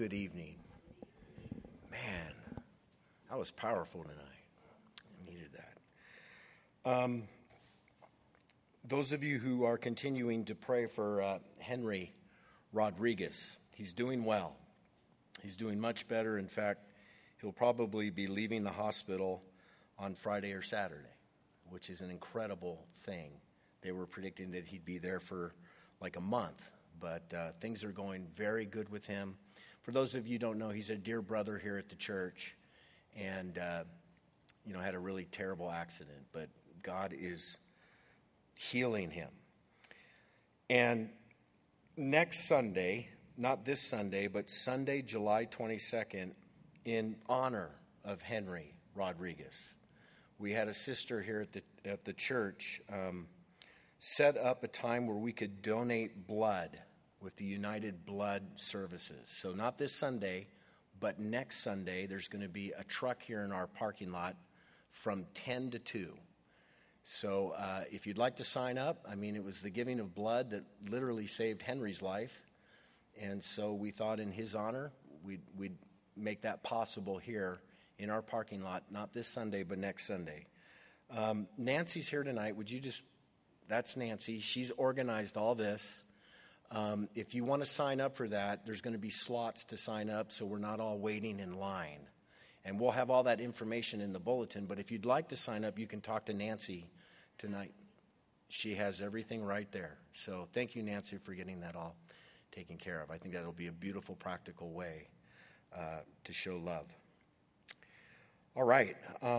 Good evening. Man, that was powerful tonight. I needed that. Those of you who are continuing to pray for Henry Rodriguez, he's doing well. He's doing much better. In fact, he'll probably be leaving the hospital on Friday or Saturday, which is an incredible thing. They were predicting that he'd be there for like a month, but things are going very good with him. For those of you who don't know, he's a dear brother here at the church and, had a really terrible accident, but God is healing him. And next Sunday, not this Sunday, but Sunday, July 22nd, in honor of Henry Rodriguez, we had a sister here at the church set up a time where we could donate blood with the United Blood Services. So not this Sunday, but next Sunday, there's going to be a truck here in our parking lot from 10 to 2. So if you'd like to sign up, it was the giving of blood that literally saved Henry's life. And so we thought in his honor, we'd make that possible here in our parking lot, not this Sunday, but next Sunday. Nancy's here tonight. That's Nancy. She's organized all this. If you want to sign up for that, there's going to be slots to sign up so we're not all waiting in line. And we'll have all that information in the bulletin. But if you'd like to sign up, you can talk to Nancy tonight. She has everything right there. So thank you, Nancy, for getting that all taken care of. I think that'll be a beautiful, practical way to show love. All right.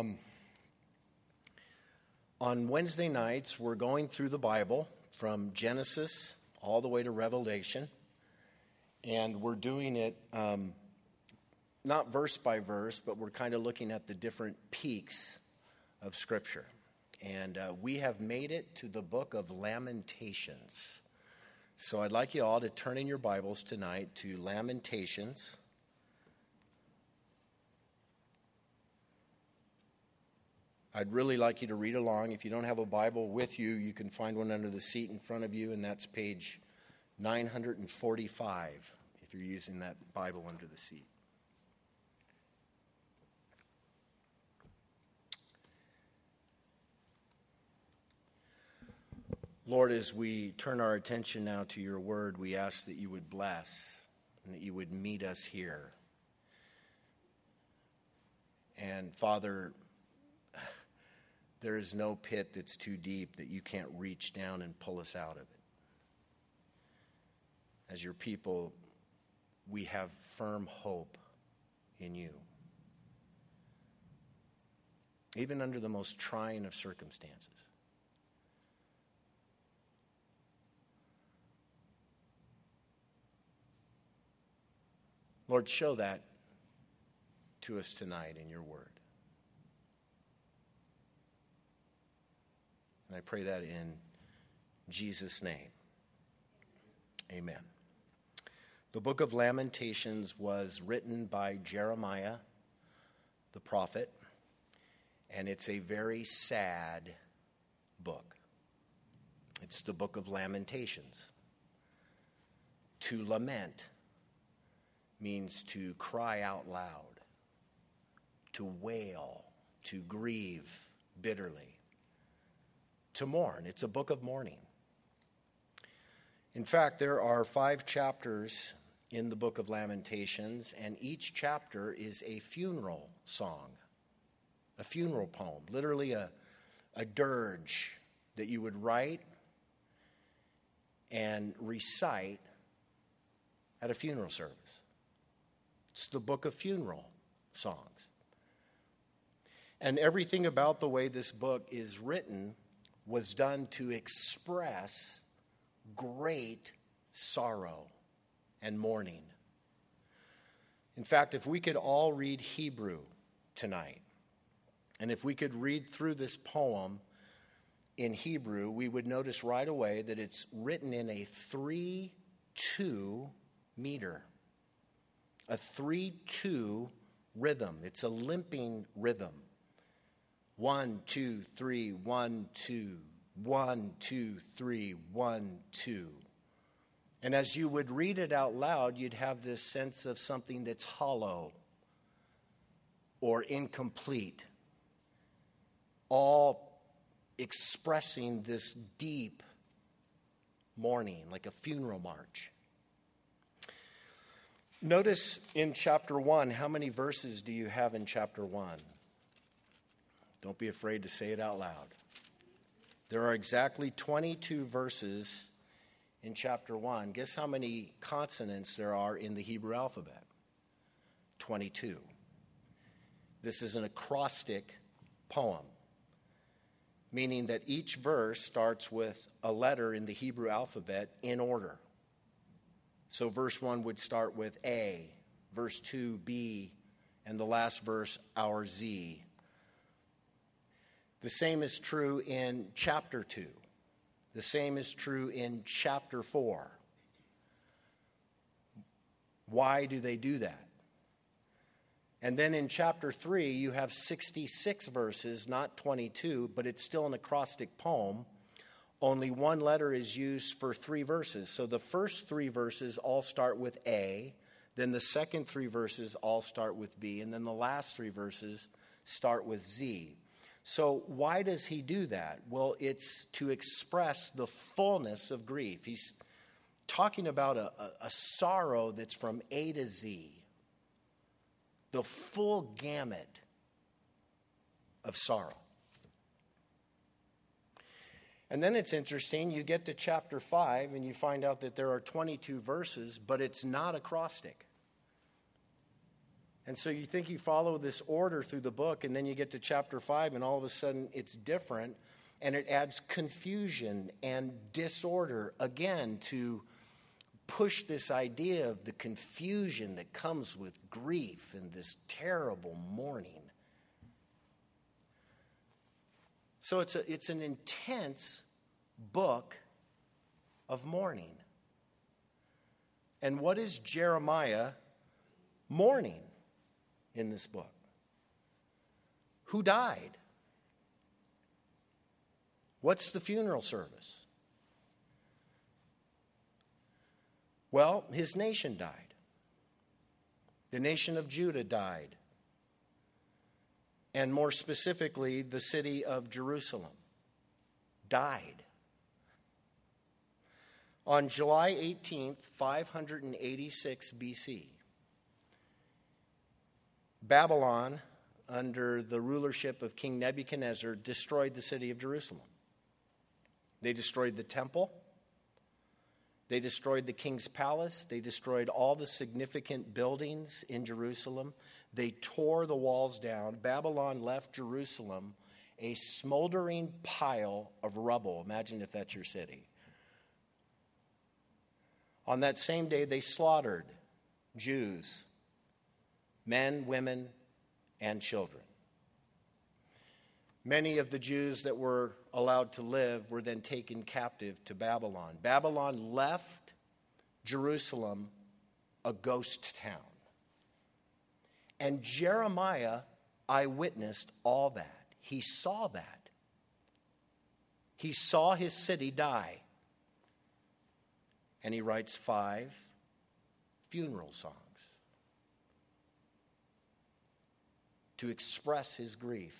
On Wednesday nights, we're going through the Bible from Genesis all the way to Revelation, and we're doing it not verse by verse, but we're kind of looking at the different peaks of Scripture. And we have made it to the book of Lamentations. So I'd like you all to turn in your Bibles tonight to Lamentations. I'd really like you to read along. If you don't have a Bible with you, you can find one under the seat in front of you, and that's page 945 if you're using that Bible under the seat. Lord, as we turn our attention now to your word, we ask that you would bless and that you would meet us here. And Father, there is no pit that's too deep that you can't reach down and pull us out of it. As your people, we have firm hope in you. Even under the most trying of circumstances. Lord, show that to us tonight in your word. And I pray that in Jesus' name. Amen. The book of Lamentations was written by Jeremiah, the prophet, and it's a very sad book. It's the book of Lamentations. To lament means to cry out loud, to wail, to grieve bitterly. To mourn. It's a book of mourning. In fact, there are 5 chapters in the book of Lamentations, and each chapter is a funeral song, a funeral poem, literally a dirge that you would write and recite at a funeral service. It's the book of funeral songs. And everything about the way this book is written was done to express great sorrow and mourning. In fact, if we could all read Hebrew tonight, and if we could read through this poem in Hebrew, we would notice right away that it's written in a 3-2 meter, a 3-2 rhythm. It's a limping rhythm. 1, 2, 3, 1, 2, 1, 2, 3, 1, 2. And as you would read it out loud, you'd have this sense of something that's hollow or incomplete, all expressing this deep mourning, like a funeral march. Notice in chapter 1, how many verses do you have in chapter 1? Don't be afraid to say it out loud. There are exactly 22 verses in chapter 1. Guess how many consonants there are in the Hebrew alphabet? 22. This is an acrostic poem, meaning that each verse starts with a letter in the Hebrew alphabet in order. So verse 1 would start with A, verse 2, B, and the last verse, our Z. The same is true in chapter 2. The same is true in chapter 4. Why do they do that? And then in chapter 3, you have 66 verses, not 22, but it's still an acrostic poem. Only one letter is used for 3 verses. So the first 3 verses all start with A, then the second 3 verses all start with B, and then the last 3 verses start with Z. So why does he do that? Well, it's to express the fullness of grief. He's talking about a sorrow that's from A to Z, the full gamut of sorrow. And then it's interesting, you get to chapter 5 and you find out that there are 22 verses, but it's not acrostic. And so you think you follow this order through the book, and then you get to chapter 5 and all of a sudden it's different, and it adds confusion and disorder, again, to push this idea of the confusion that comes with grief and this terrible mourning. So it's an intense book of mourning. And what is Jeremiah mourning in this book? Who died? What's the funeral service? Well, his nation died. The nation of Judah died. And more specifically, the city of Jerusalem died. On July 18th, 586 BC, Babylon, under the rulership of King Nebuchadnezzar, destroyed the city of Jerusalem. They destroyed the temple. They destroyed the king's palace. They destroyed all the significant buildings in Jerusalem. They tore the walls down. Babylon left Jerusalem a smoldering pile of rubble. Imagine if that's your city. On that same day, they slaughtered Jews, men, women, and children. Many of the Jews that were allowed to live were then taken captive to Babylon. Babylon left Jerusalem a ghost town. And Jeremiah eyewitnessed all that. He saw that. He saw his city die. And he writes 5 funeral songs to express his grief.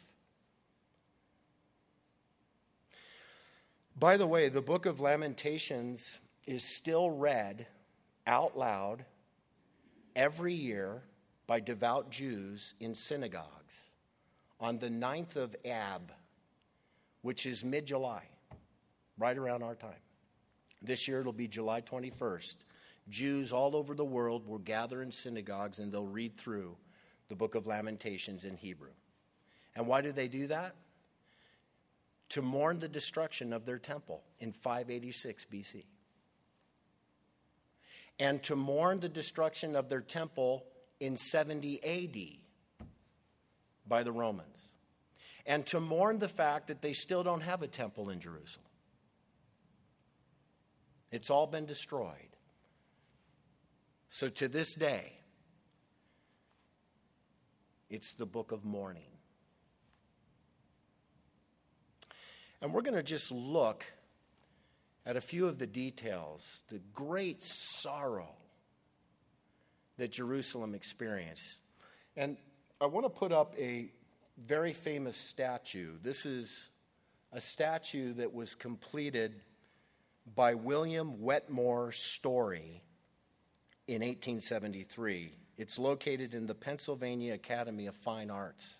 By the way, the book of Lamentations is still read out loud every year by devout Jews in synagogues on the 9th of Ab, which is mid-July, right around our time. This year it'll be July 21st. Jews all over the world will gather in synagogues and they'll read through the book of Lamentations in Hebrew. And why do they do that? To mourn the destruction of their temple in 586 BC. And to mourn the destruction of their temple in 70 AD by the Romans. And to mourn the fact that they still don't have a temple in Jerusalem. It's all been destroyed. So to this day, it's the book of mourning. And we're going to just look at a few of the details, the great sorrow that Jerusalem experienced. And I want to put up a very famous statue. This is a statue that was completed by William Wetmore Story in 1873. It's located in the Pennsylvania Academy of Fine Arts.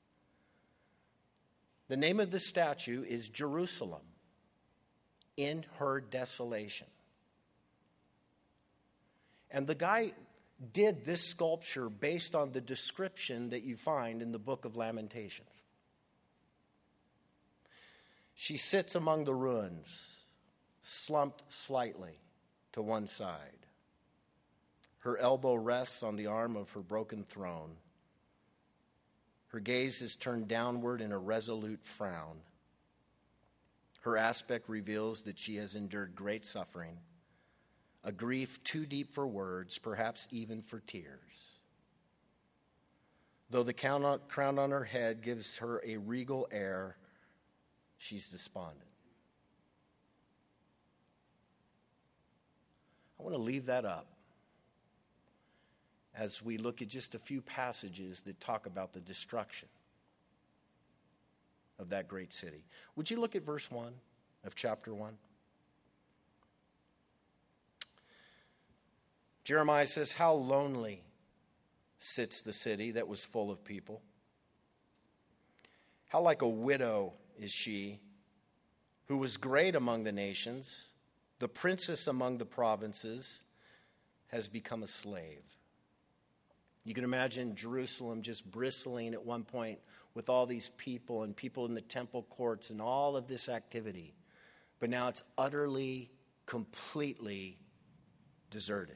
The name of the statue is Jerusalem in her desolation. And the guy did this sculpture based on the description that you find in the book of Lamentations. She sits among the ruins, slumped slightly to one side. Her elbow rests on the arm of her broken throne. Her gaze is turned downward in a resolute frown. Her aspect reveals that she has endured great suffering, a grief too deep for words, perhaps even for tears. Though the crown on her head gives her a regal air, she's despondent. I want to leave that up as we look at just a few passages that talk about the destruction of that great city. Would you look at verse 1 of chapter 1? Jeremiah says, "How lonely sits the city that was full of people. How like a widow is she, who was great among the nations, the princess among the provinces, has become a slave." You can imagine Jerusalem just bristling at one point with all these people and people in the temple courts and all of this activity. But now it's utterly, completely deserted.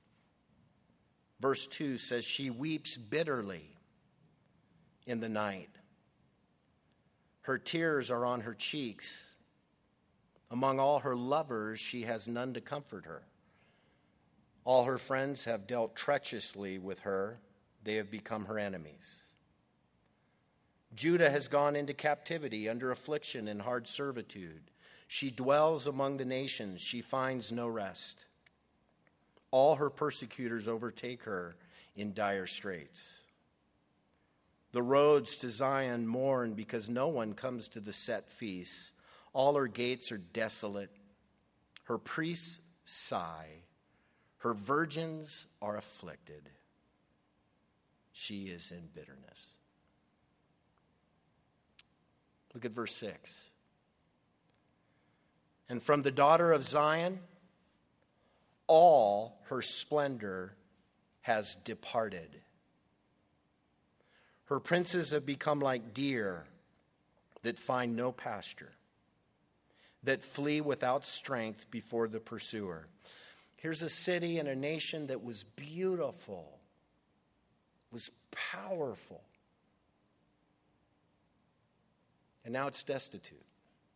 Verse 2 says, "She weeps bitterly in the night. Her tears are on her cheeks. Among all her lovers, she has none to comfort her. All her friends have dealt treacherously with her. They have become her enemies. Judah has gone into captivity under affliction and hard servitude. She dwells among the nations. She finds no rest. All her persecutors overtake her in dire straits. The roads to Zion mourn because no one comes to the set feasts. All her gates are desolate. Her priests sigh. Her virgins are afflicted. She is in bitterness." Look at verse 6. "And from the daughter of Zion, all her splendor has departed. Her princes have become like deer that find no pasture, that flee without strength before the pursuer." Here's a city and a nation that was beautiful, was powerful, and now it's destitute.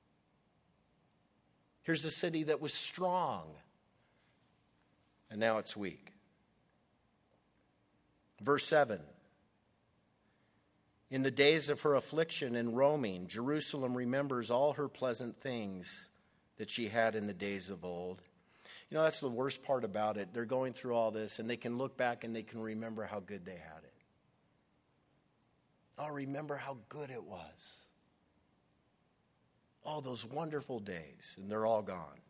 Here's a city that was strong, and now it's weak. Verse 7, "In the days of her affliction and roaming, Jerusalem remembers all her pleasant things that she had in the days of old." You know, that's the worst part about it. They're going through all this, and they can look back and they can remember how good they had it. Oh, remember how good it was. All those wonderful days, and they're all gone.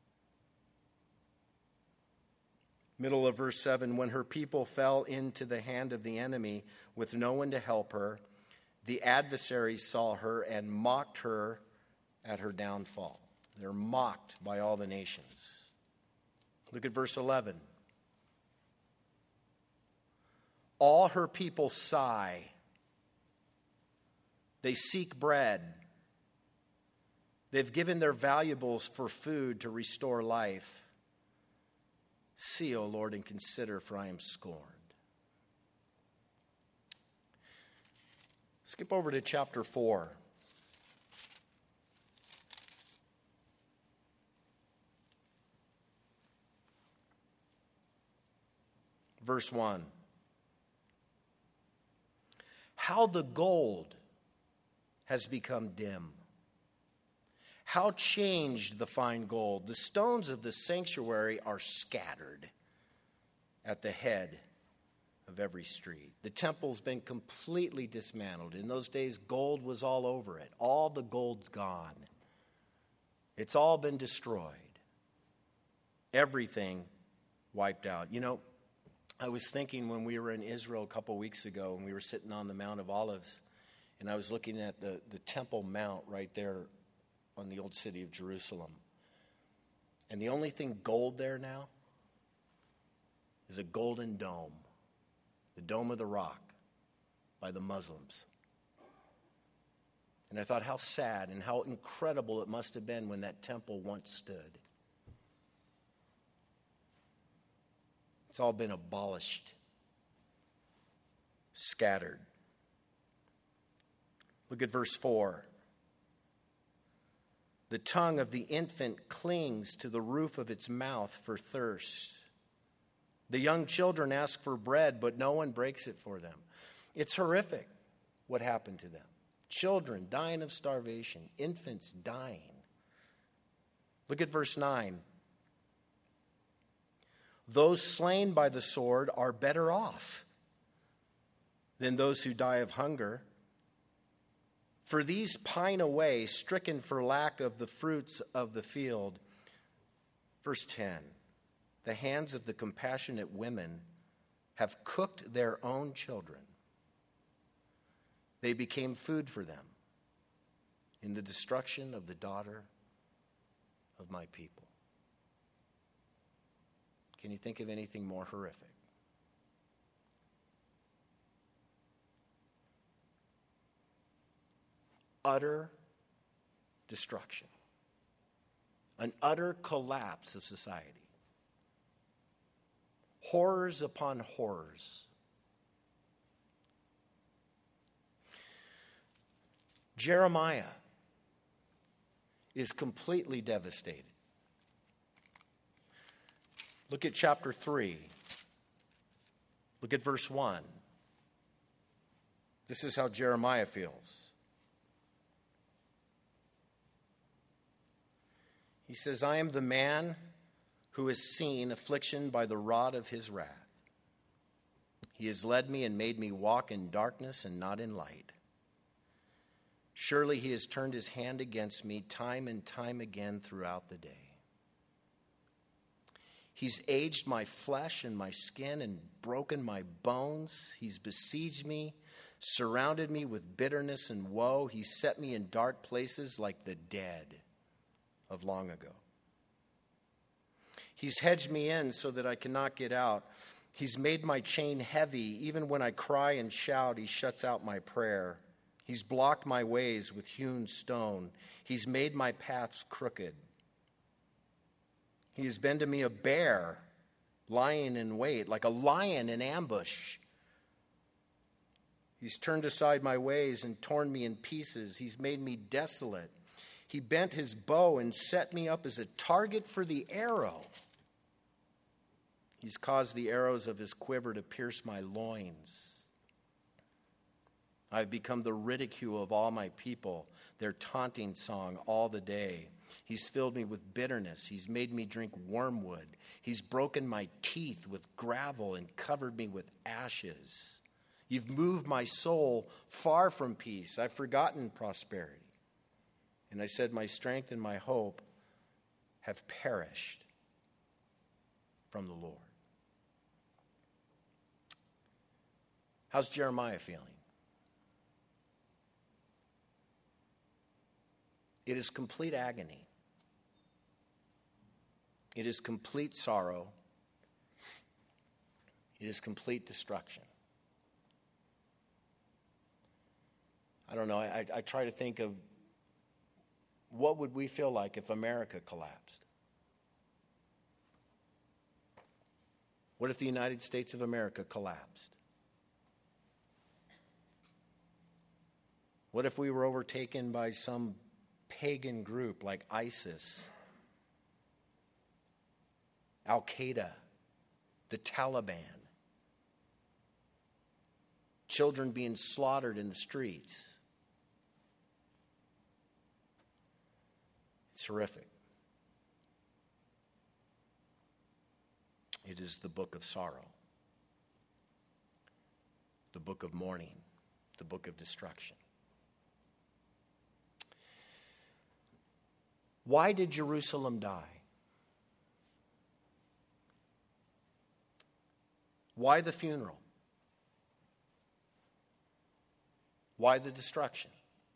Middle of verse 7, "When her people fell into the hand of the enemy with no one to help her, the adversaries saw her and mocked her at her downfall." They're mocked by all the nations. Look at verse 11. "All her people sigh. They seek bread. They've given their valuables for food to restore life. See, O Lord, and consider, for I am scorned." Skip over to chapter 4. Verse 1. "How the gold has become dim. How changed the fine gold! The stones of the sanctuary are scattered at the head of every street. The temple's been completely dismantled. In those days, gold was all over it. All the gold's gone. It's all been destroyed. Everything wiped out. You know, I was thinking when we were in Israel a couple weeks ago and we were sitting on the Mount of Olives, and I was looking at the Temple Mount right there on the old city of Jerusalem. And the only thing gold there now is a golden dome, the Dome of the Rock by the Muslims. And I thought how sad and how incredible it must have been when that temple once stood. It's all been abolished, scattered. Look at verse 4. The tongue of the infant clings to the roof of its mouth for thirst. The young children ask for bread, but no one breaks it for them. It's horrific what happened to them. Children dying of starvation, infants dying. Look at verse 9. Those slain by the sword are better off than those who die of hunger. For these pine away, stricken for lack of the fruits of the field. Verse 10, the hands of the compassionate women have cooked their own children. They became food for them in the destruction of the daughter of my people. Can you think of anything more horrific? Utter destruction. An utter collapse of society. Horrors upon horrors. Jeremiah is completely devastated. Look at chapter 3. Look at verse 1. This is how Jeremiah feels. He says, I am the man who has seen affliction by the rod of his wrath. He has led me and made me walk in darkness and not in light. Surely he has turned his hand against me time and time again throughout the day. He's aged my flesh and my skin and broken my bones. He's besieged me, surrounded me with bitterness and woe. He set me in dark places like the dead of long ago. He's hedged me in so that I cannot get out. He's made my chain heavy. Even when I cry and shout, he shuts out my prayer. He's blocked my ways with hewn stone. He's made my paths crooked. He has been to me a bear lying in wait, like a lion in ambush. He's turned aside my ways and torn me in pieces. He's made me desolate. He bent his bow and set me up as a target for the arrow. He's caused the arrows of his quiver to pierce my loins. I've become the ridicule of all my people, their taunting song all the day. He's filled me with bitterness. He's made me drink wormwood. He's broken my teeth with gravel and covered me with ashes. You've moved my soul far from peace. I've forgotten prosperity. And I said, my strength and my hope have perished from the Lord. How's Jeremiah feeling? It is complete agony. It is complete sorrow. It is complete destruction. I don't know. I try to think of what would we feel like if America collapsed? What if the United States of America collapsed? What if we were overtaken by some pagan group like ISIS, Al-Qaeda, the Taliban? Children being slaughtered in the streets. It's horrific. It is the book of sorrow, the book of mourning, the book of destruction. Why did Jerusalem die? Why the funeral? Why the destruction?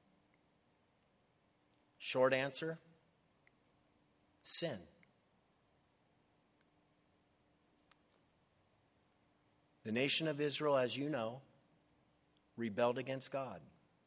Short answer, sin. The nation of Israel, as you know, rebelled against God.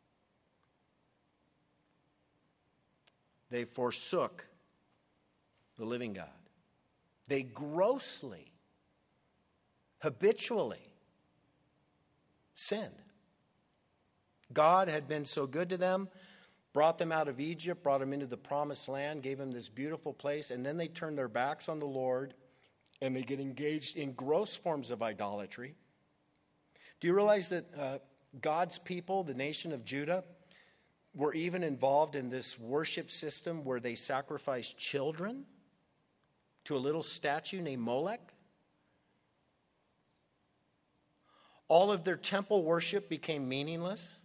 They forsook the living God. They grossly, habitually sinned. God had been so good to them, brought them out of Egypt, brought them into the promised land, gave them this beautiful place, and then they turned their backs on the Lord and they get engaged in gross forms of idolatry. Do you realize that God's people, the nation of Judah, were even involved in this worship system where they sacrificed children to a little statue named Molech? All of their temple worship became meaningless.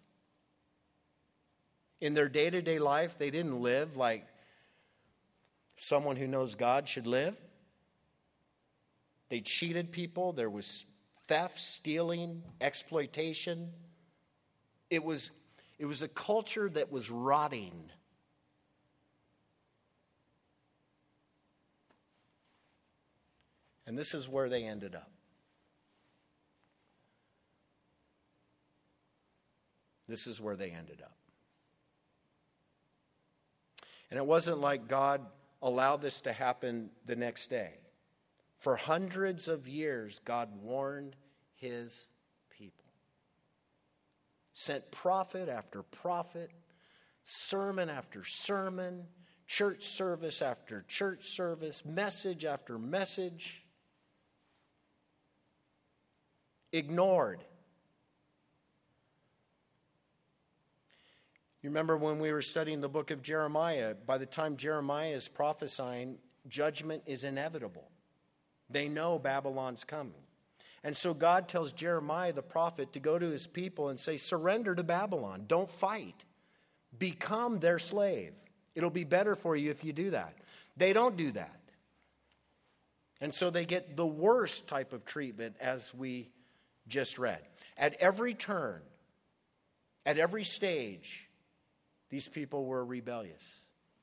In their day-to-day life, they didn't live like someone who knows God should live. They cheated people. There was theft, stealing, exploitation. It was a culture that was rotting. And this is where they ended up. This is where they ended up. And it wasn't like God allowed this to happen the next day. For hundreds of years, God warned his people. Sent prophet after prophet, sermon after sermon, church service after church service, message after message. Ignored. You remember when we were studying the book of Jeremiah, by the time Jeremiah is prophesying, judgment is inevitable. They know Babylon's coming. And so God tells Jeremiah the prophet to go to his people and say, surrender to Babylon. Don't fight. Become their slave. It'll be better for you if you do that. They don't do that. And so they get the worst type of treatment as we just read. At every turn, at every stage, these people were rebellious.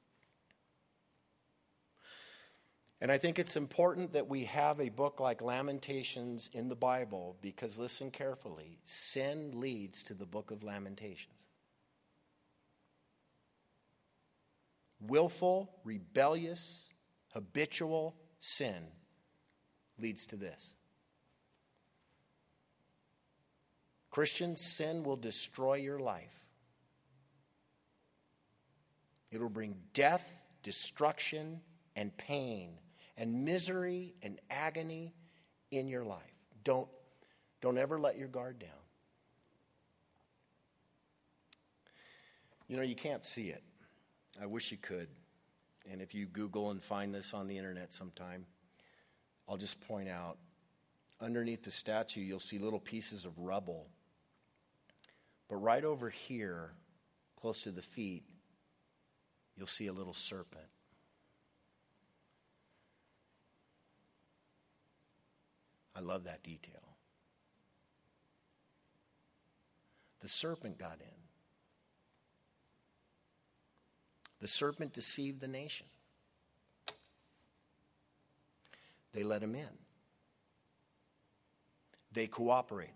And I think it's important that we have a book like Lamentations in the Bible because, listen carefully, sin leads to the book of Lamentations. Willful, rebellious, habitual sin leads to this. Christian, sin will destroy your life. It'll bring death, destruction, and pain, and misery, and agony in your life. Don't ever let your guard down. You know, you can't see it. I wish you could. And if you Google and find this on the internet sometime, I'll just point out, underneath the statue, you'll see little pieces of rubble. But right over here, close to the feet, you'll see a little serpent. I love that detail. The serpent got in. The serpent deceived the nation. They let him in. They cooperated.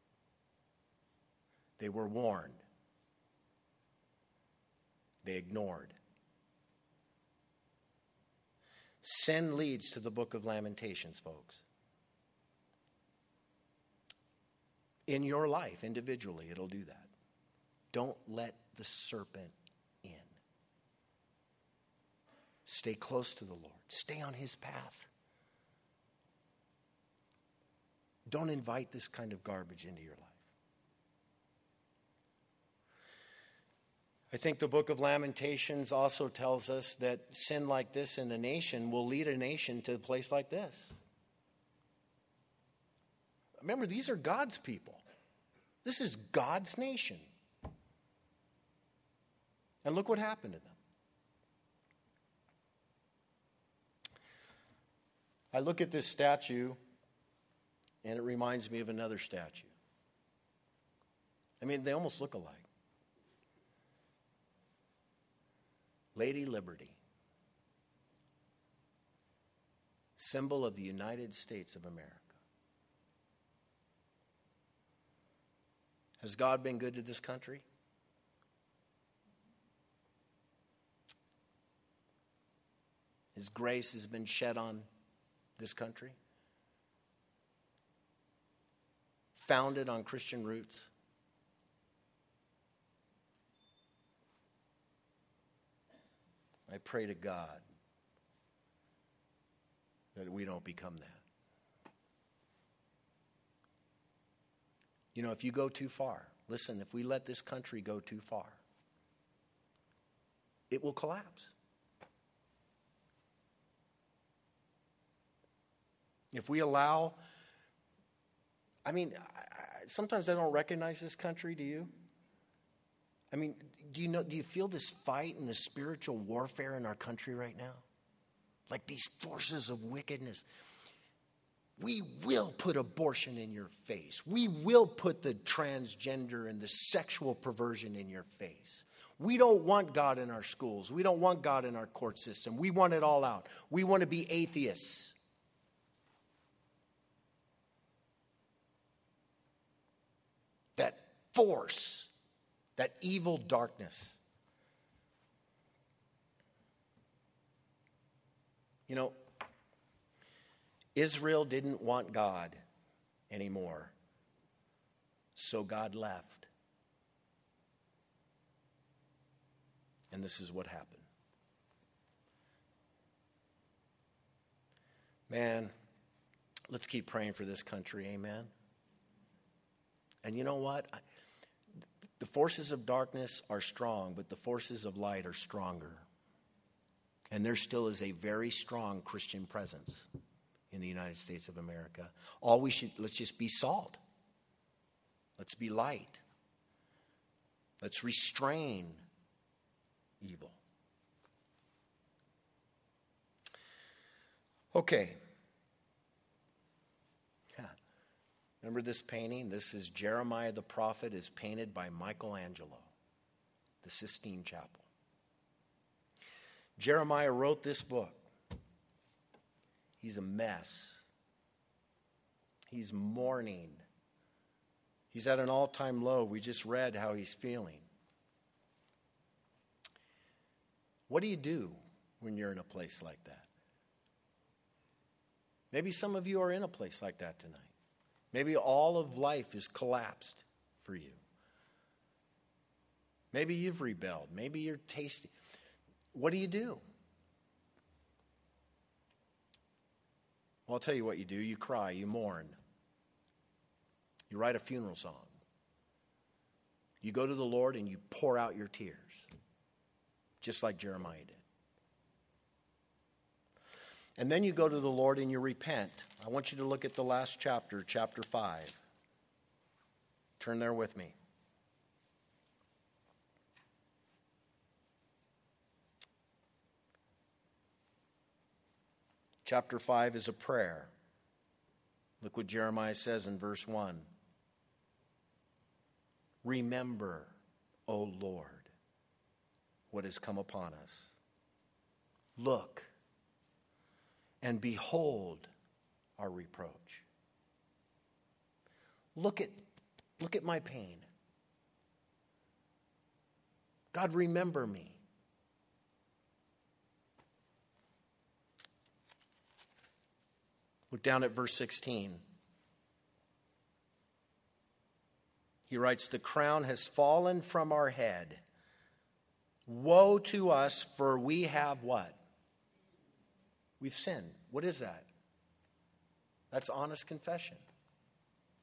They were warned. They ignored. Sin leads to the book of Lamentations, folks. In your life, individually, it'll do that. Don't let the serpent in. Stay close to the Lord. Stay on his path. Don't invite this kind of garbage into your life. I think the book of Lamentations also tells us that sin like this in a nation will lead a nation to a place like this. Remember, these are God's people. This is God's nation. And look what happened to them. I look at this statue, and it reminds me of another statue. I mean, they almost look alike. Lady Liberty, symbol of the United States of America. Has God been good to this country? His grace has been shed on this country? Founded on Christian roots? I pray to God that we don't become that. You know, if you go too far, listen, if we let this country go too far, it will collapse. If we allow, sometimes I don't recognize this country, do you? I mean, do you feel this fight and the spiritual warfare in our country right now? Like these forces of wickedness. We will put abortion in your face. We will put the transgender and the sexual perversion in your face. We don't want God in our schools. We don't want God in our court system. We want it all out. We want to be atheists. That force, that evil darkness. You know, Israel didn't want God anymore, so God left. And this is what happened. Man, let's keep praying for this country, amen? And you know what? The forces of darkness are strong, but the forces of light are stronger. And there still is a very strong Christian presence in the United States of America. Let's just be salt. Let's be light. Let's restrain evil. Okay. Remember this painting? This is Jeremiah the prophet, is painted by Michelangelo, the Sistine Chapel. Jeremiah wrote this book. He's a mess. He's mourning. He's at an all-time low. We just read how he's feeling. What do you do when you're in a place like that? Maybe some of you are in a place like that tonight. Maybe all of life is collapsed for you. Maybe you've rebelled. Maybe you're tasting. What do you do? Well, I'll tell you what you do. You cry, you mourn. You write a funeral song. You go to the Lord and you pour out your tears, just like Jeremiah did. And then you go to the Lord and you repent. I want you to look at the last chapter, chapter 5. Turn there with me. Chapter 5 is a prayer. Look what Jeremiah says in verse 1. Remember, O Lord, what has come upon us. Look and behold our reproach. Look at my pain. God, remember me. Look down at verse 16. He writes, the crown has fallen from our head. Woe to us, for we have what? We've sinned. What is that? That's honest confession.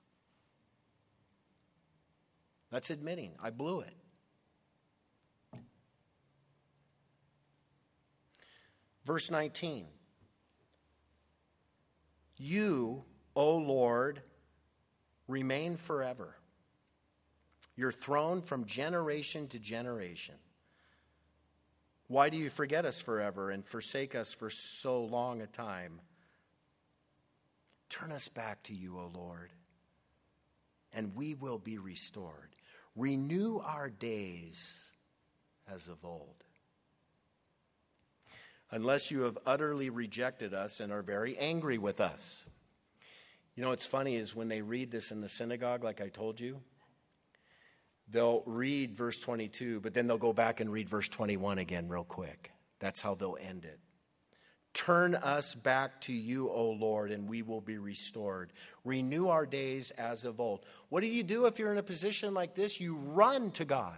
That's admitting, I blew it. Verse 19. You, O Lord, remain forever. Your throne from generation to generation. Why do you forget us forever and forsake us for so long a time? Turn us back to you, O Lord, and we will be restored. Renew our days as of old. Unless you have utterly rejected us and are very angry with us. You know what's funny is when they read this in the synagogue, like I told you, they'll read verse 22, but then they'll go back and read verse 21 again real quick. That's how they'll end it. Turn us back to you, O Lord, and we will be restored. Renew our days as of old. What do you do if you're in a position like this? You run to God.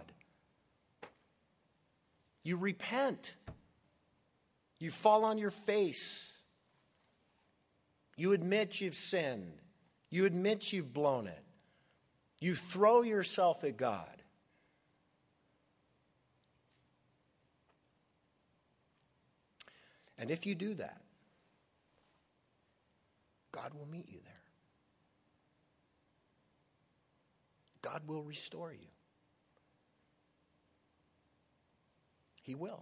You repent. You fall on your face. You admit you've sinned. You admit you've blown it. You throw yourself at God. And if you do that, God will meet you there. God will restore you. He will.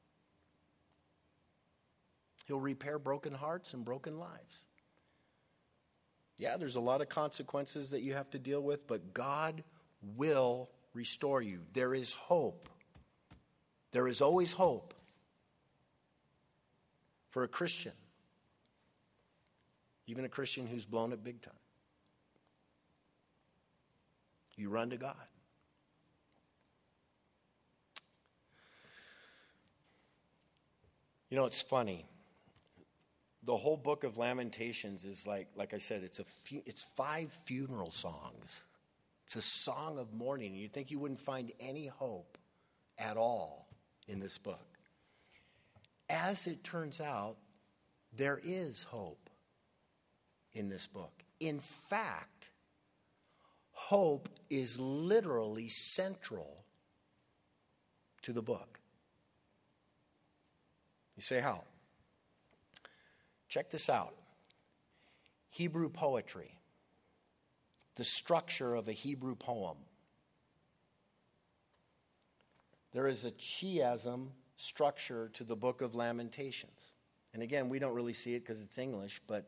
He'll repair broken hearts and broken lives. Yeah, there's a lot of consequences that you have to deal with, but God will restore you. There is hope. There is always hope for a Christian, even a Christian who's blown it big time. You run to God. You know, it's funny. The whole book of Lamentations is like I said, it's 5 funeral songs. It's a song of mourning. You'd think you wouldn't find any hope at all in this book. As it turns out, there is hope in this book. In fact, hope is literally central to the book. You say, how? Check this out. Hebrew poetry. The structure of a Hebrew poem. There is a chiasm structure to the book of Lamentations. And again, we don't really see it because it's English, but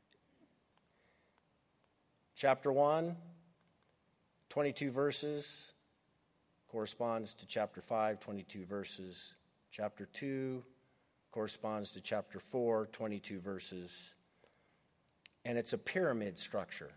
chapter 1, 22 verses, corresponds to chapter 5, 22 verses. Chapter 2 corresponds to chapter 4, 22 verses. And it's a pyramid structure.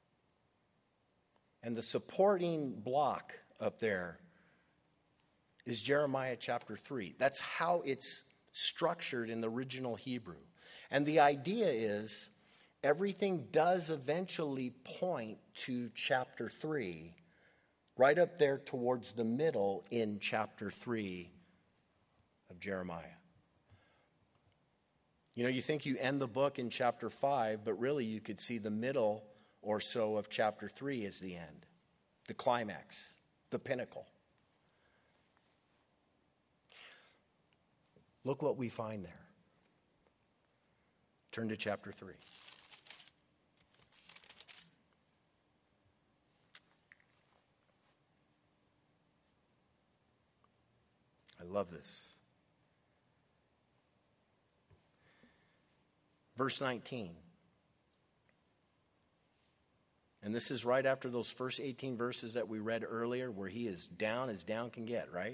And the supporting block up there is Jeremiah chapter 3. That's how it's structured in the original Hebrew. And the idea is everything does eventually point to chapter 3, right up there towards the middle in chapter 3 of Jeremiah. You know, you think you end the book in chapter 5, but really you could see the middle or so of chapter 3 as the end, the climax, the pinnacle. Look what we find there. Turn to chapter 3. I love this. Verse 19. And this is right after those first 18 verses that we read earlier, where he is down as down can get, right?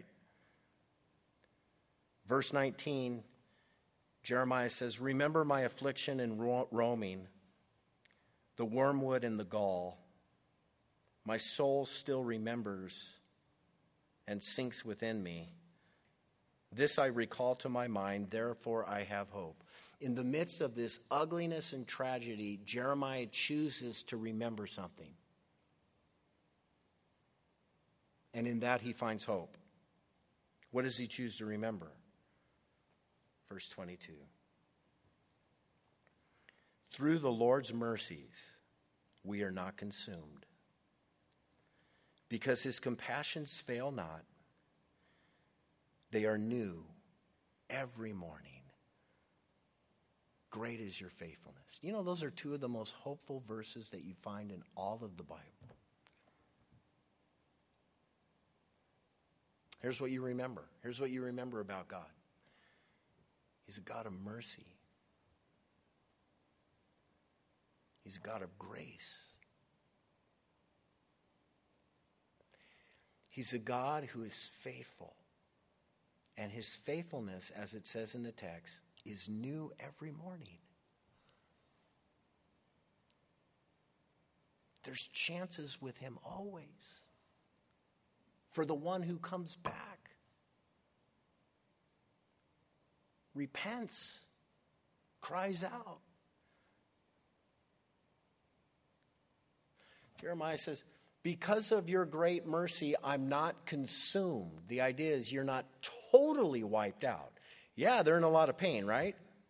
Verse 19, Jeremiah says, "Remember my affliction and roaming, the wormwood and the gall. My soul still remembers and sinks within me. This I recall to my mind, therefore I have hope." In the midst of this ugliness and tragedy, Jeremiah chooses to remember something. And in that he finds hope. What does he choose to remember? Verse 22. "Through the Lord's mercies, we are not consumed, because his compassions fail not. They are new every morning. great is your faithfulness. You know, those are two of the most hopeful verses that you find in all of the Bible. Here's what you remember. Here's what you remember about God. He's a God of mercy. He's a God of grace. He's a God who is faithful. And his faithfulness, as it says in the text, is new every morning. There's chances with him always. For the one who comes back, repents, cries out. Jeremiah says, because of your great mercy, I'm not consumed. The idea is you're not totally wiped out. Yeah, they're in a lot of pain, right?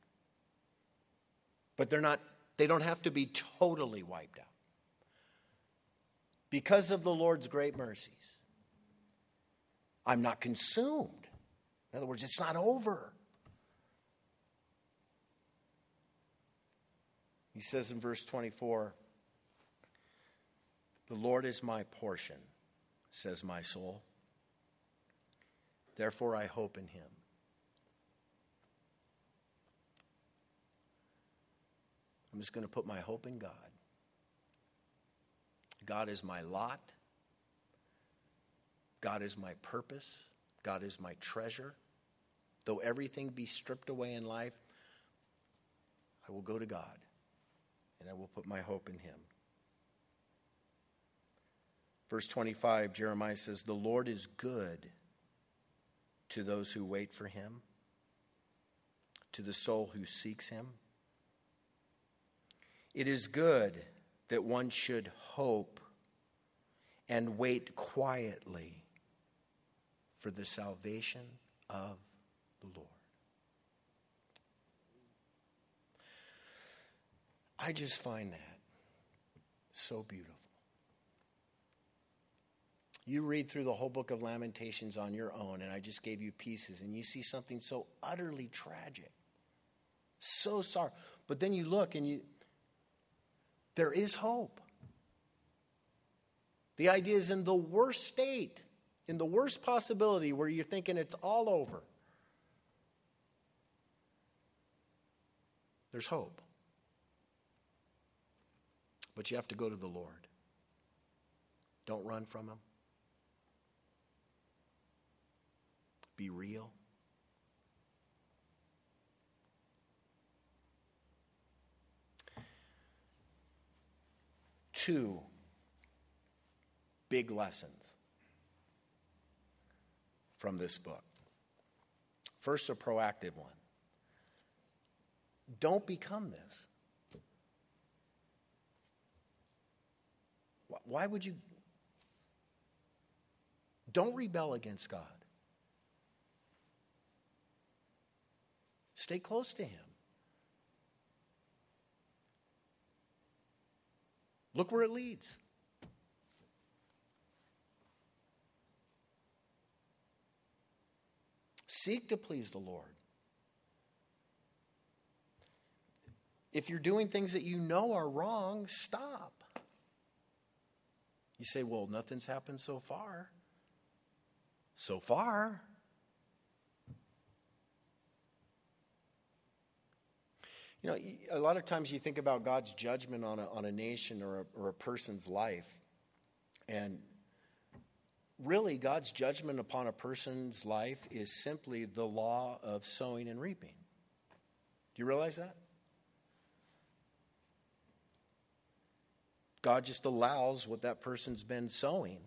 But they don't have to be totally wiped out. Because of the Lord's great mercies, I'm not consumed. In other words, it's not over. He says in verse 24, the Lord is my portion, says my soul. Therefore I hope in him. I'm just going to put my hope in God. God is my lot. God is my purpose. God is my treasure. Though everything be stripped away in life, I will go to God, and I will put my hope in him. Verse 25, Jeremiah says, the Lord is good to those who wait for him, to the soul who seeks him. It is good that one should hope and wait quietly for the salvation of the Lord. I just find that so beautiful. You read through the whole book of Lamentations on your own, and I just gave you pieces, and you see something so utterly tragic, so sorry. But then you look, and there is hope. The idea is in the worst state, in the worst possibility where you're thinking it's all over, there's hope. But you have to go to the Lord. Don't run from him. Be real. Two big lessons from this book. First, a proactive one. Don't become this. Why would you? Don't rebel against God. Stay close to him. Look where it leads. Seek to please the Lord. If you're doing things that you know are wrong, stop. You say, well, nothing's happened so far. So far. You know, a lot of times you think about God's judgment on a nation or a person's life. And really, God's judgment upon a person's life is simply the law of sowing and reaping. Do you realize that? God just allows what that person's been sowing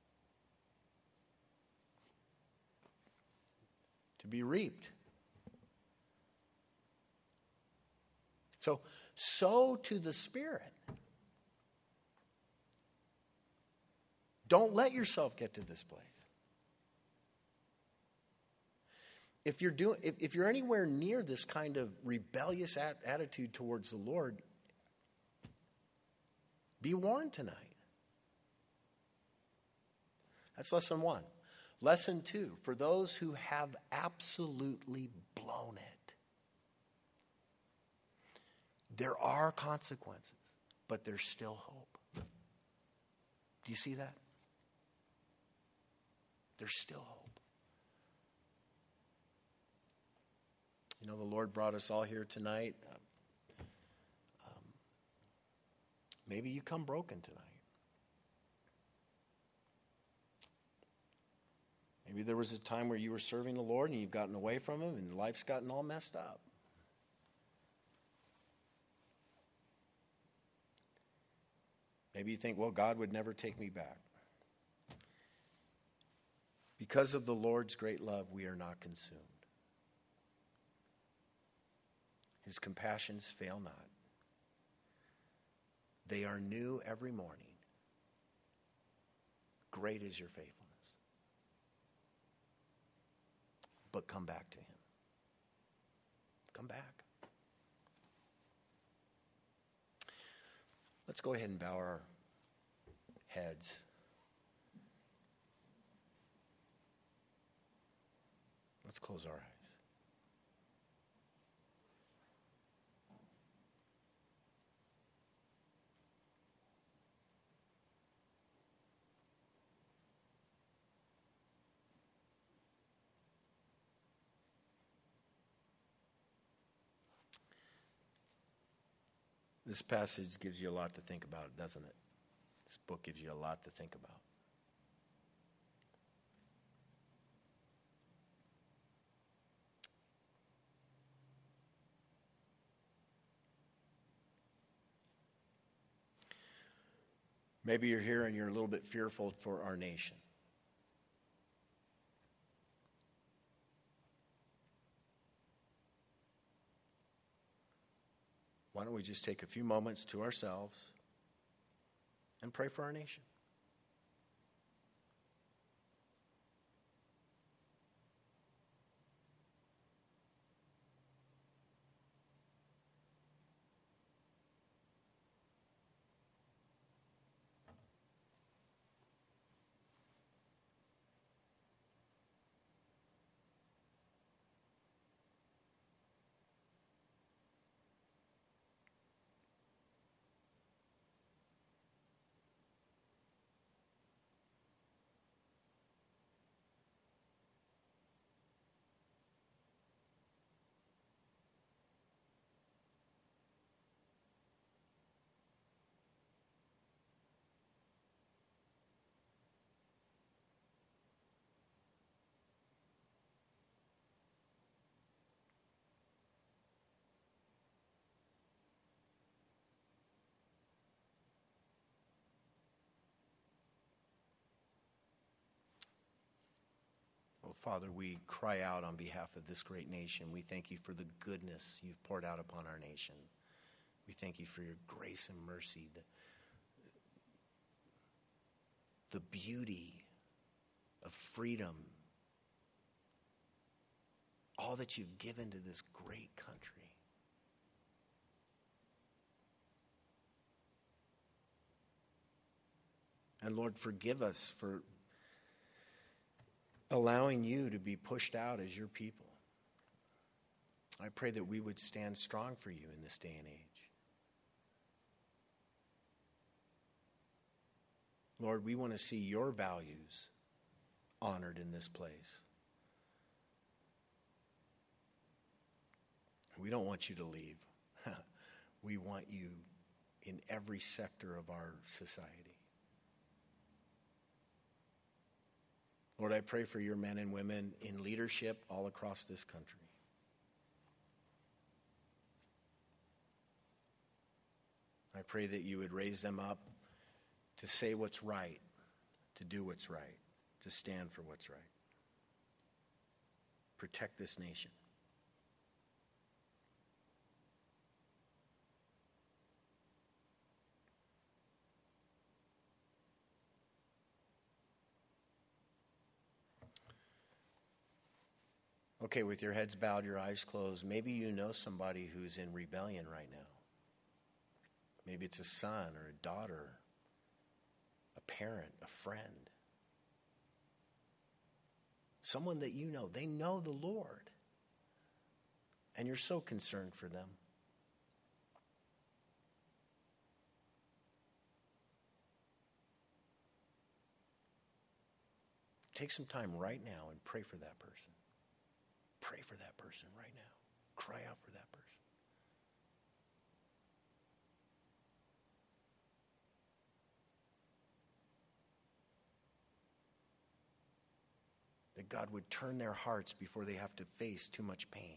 to be reaped. So, sow to the Spirit. Don't let yourself get to this place. If you're anywhere near this kind of rebellious attitude towards the Lord, be warned tonight. That's lesson one. Lesson two, for those who have absolutely blown it. There are consequences, but there's still hope. Do you see that? There's still hope. You know, the Lord brought us all here tonight. Maybe you come broken tonight. Maybe there was a time where you were serving the Lord and you've gotten away from Him and life's gotten all messed up. Maybe you think, well, God would never take me back. Because of the Lord's great love, we are not consumed. His compassions fail not. They are new every morning. Great is your faithfulness. But come back to Him. Come back. Let's go ahead and bow our heads. Let's close our eyes. This passage gives you a lot to think about, doesn't it? This book gives you a lot to think about. Maybe you're here and you're a little bit fearful for our nation. Why don't we just take a few moments to ourselves and pray for our nation? Father, we cry out on behalf of this great nation. We thank you for the goodness you've poured out upon our nation. We thank you for your grace and mercy, the beauty of freedom, all that you've given to this great country. And Lord, forgive us for allowing you to be pushed out as your people. I pray that we would stand strong for you in this day and age. Lord, we want to see your values honored in this place. We don't want you to leave. We want you in every sector of our society. Lord, I pray for your men and women in leadership all across this country. I pray that you would raise them up to say what's right, to do what's right, to stand for what's right. Protect this nation. Okay, with your heads bowed, your eyes closed, maybe you know somebody who's in rebellion right now. Maybe it's a son or a daughter, a parent, a friend. Someone that you know, they know the Lord. And you're so concerned for them. Take some time right now and pray for that person. Pray for that person right now. Cry out for that person. That God would turn their hearts before they have to face too much pain.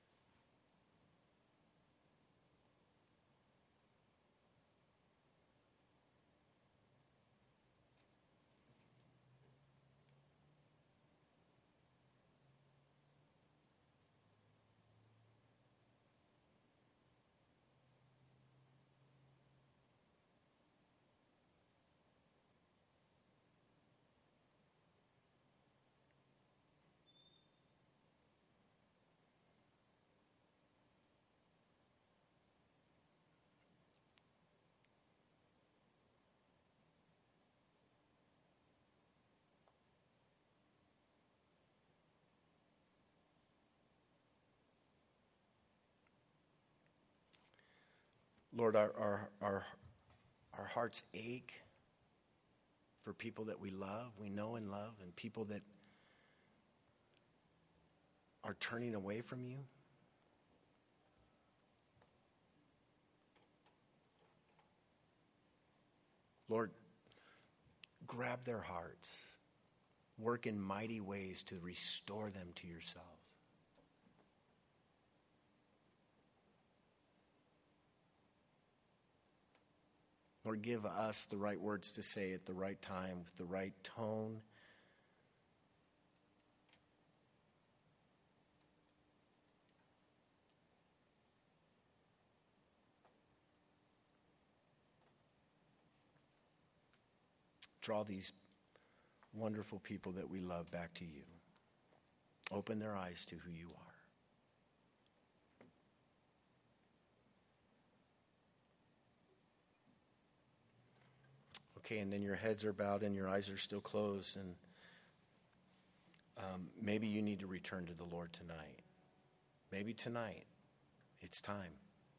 Lord, our hearts ache for people that we love, we know and love, and people that are turning away from you. Lord, grab their hearts, work in mighty ways to restore them to yourself. Lord, give us the right words to say at the right time with the right tone. Draw these wonderful people that we love back to you. Open their eyes to who you are. Okay, and then your heads are bowed and your eyes are still closed, and maybe you need to return to the Lord tonight. Maybe tonight it's time.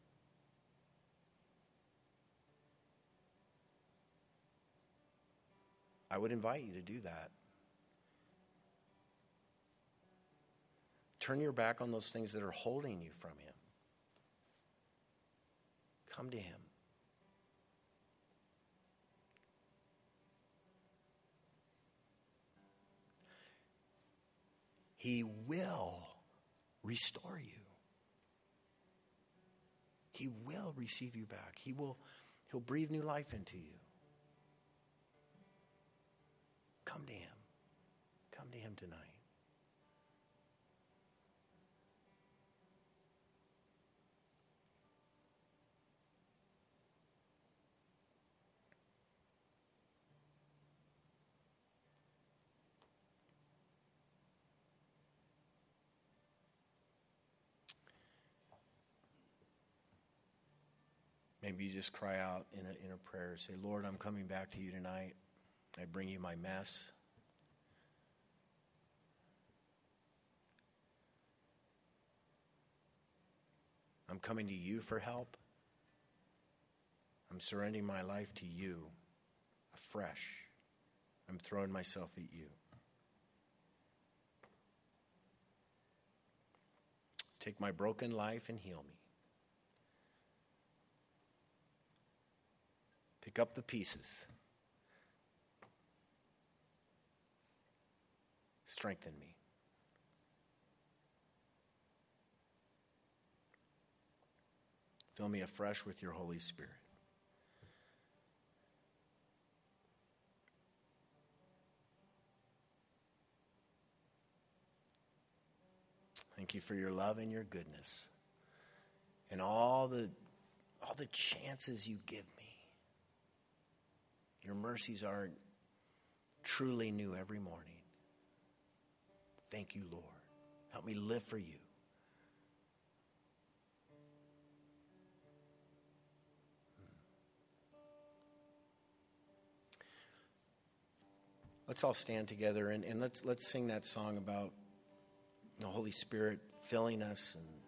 I would invite you to do that. Turn your back on those things that are holding you from Him. Come to Him. He will restore you. He will receive you back. He'll breathe new life into you. Come to Him. Come to Him tonight. Maybe you just cry out in a prayer. Say, Lord, I'm coming back to you tonight. I bring you my mess. I'm coming to you for help. I'm surrendering my life to you afresh. I'm throwing myself at you. Take my broken life and heal me. Pick up the pieces. Strengthen me. Fill me afresh with your Holy Spirit. Thank you for your love and your goodness and all the chances you give me. Your mercies are truly new every morning. Thank you, Lord. Help me live for you. Let's all stand together and let's sing that song about the Holy Spirit filling us and